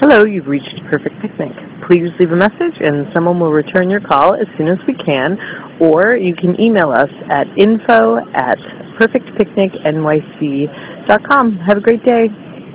Hello, you've reached Perfect Picnic. Please leave a message and someone will return your call as soon as we can, or you can email us at info@perfectpicnicnyc.com. Have a great day.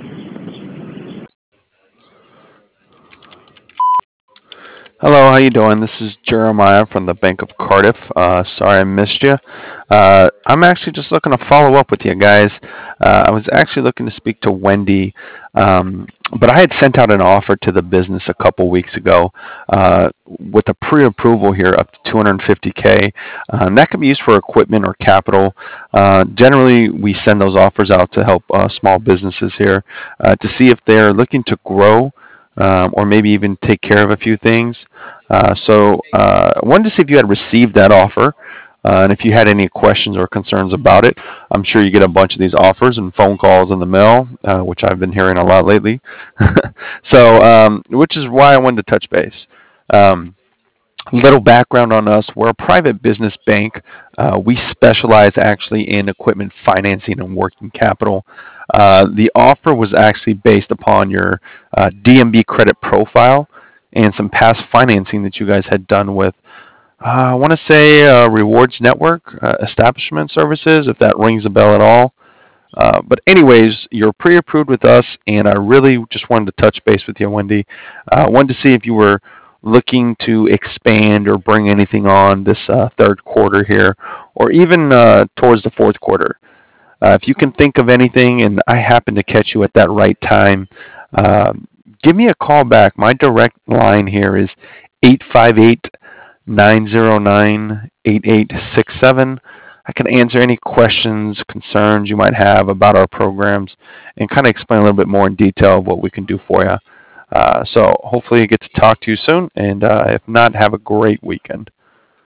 Hello, how you doing? This is Jeremiah from the Bank of Cardiff. Sorry I missed you. I'm actually just looking to follow up with you guys. I was actually looking to speak to Wendy, but I had sent out an offer to the business a couple weeks ago with a pre-approval here up to 250K. That can be used for equipment or capital. Generally, we send those offers out to help small businesses here to see if they're looking to grow or maybe even take care of a few things. I wanted to see if you had received that offer. And if you had any questions or concerns about it, I'm sure you get a bunch of these offers and phone calls in the mail, which I've been hearing a lot lately. Which is why I wanted to touch base. Um, Little background on us. We're a private business bank. We specialize actually in equipment financing and working capital. The offer was actually based upon your DMB credit profile and some past financing that you guys had done with, I want to say, Rewards Network Establishment Services, if that rings a bell at all. But anyways, you're pre-approved with us, and I really just wanted to touch base with you, Wendy. Wanted to see if you were looking to expand or bring anything on this third quarter here, or even towards the fourth quarter. If you can think of anything, and I happen to catch you at that right time, uh, give me a call back. My direct line here is 858 909 8867. I can answer any questions, concerns you might have about our programs, and kind of explain a little bit more in detail of what we can do for you. So hopefully I get to talk to you soon, and if not, have a great weekend.